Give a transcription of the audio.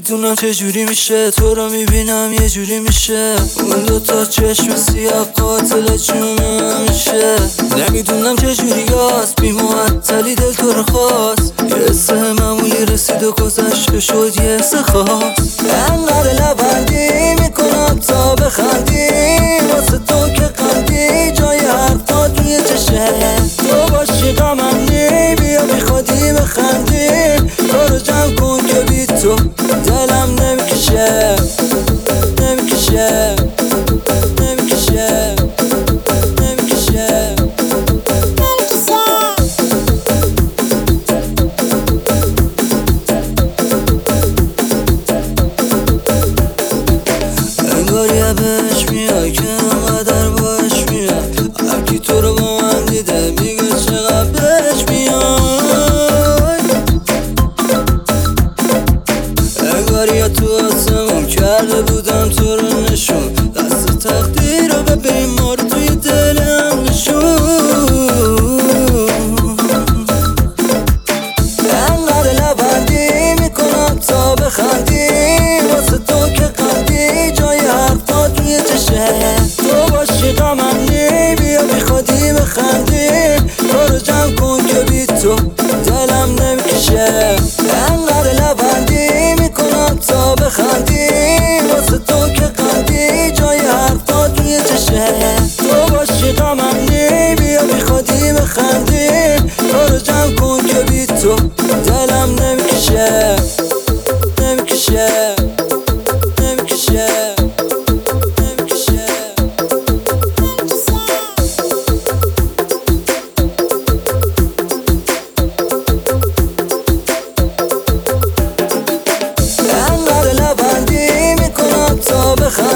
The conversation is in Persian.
نمیدونم چجوری میشه تو رو میبینم یه جوری میشه اون دوتا چشم سیاه قاتل جونم میشه. نمیدونم چجوری هست بی معطلی دل تو رو خواست یه حس معمولی رسید و گذشت که شد یه حس خاص. انقدر لبندی میکنم تا بخندی واسه تو که قندی جای حرفات روی چشه تو باشی غمنی بیا بی خودی بخندی تو رو جمع کن که بی تو دلم نمیکشه نمیکشه نمیکشه نمیکشه. انگار یه بهش میاد که انقدر باش میاد هرکی تو رو با من دیده میگه چقدر بهش میاد. انگار یا تو آسمون کرده بودم تو رو نشون دست تقدیر رو ببین ما رو توی دلم نشون. انقدر لبندی میکنم تا بخندی واسه تو که قندی جای حرفات روی چشه تو باشی غمنی بیا بی خودی بخندی تو رو جمع کن که بی تو دلم نمیکشه. انقدر لبندی میکنم تا بخندی واسه تو که قندی جای حرفات روی چشه تو باشی غمنی بیا بی خودی بخندی تو رو جمع کن که بی تو دلم نمیکشه نمیکشه نمیکشه نمیکشه. انقدر لبندی میکنم تا بخندی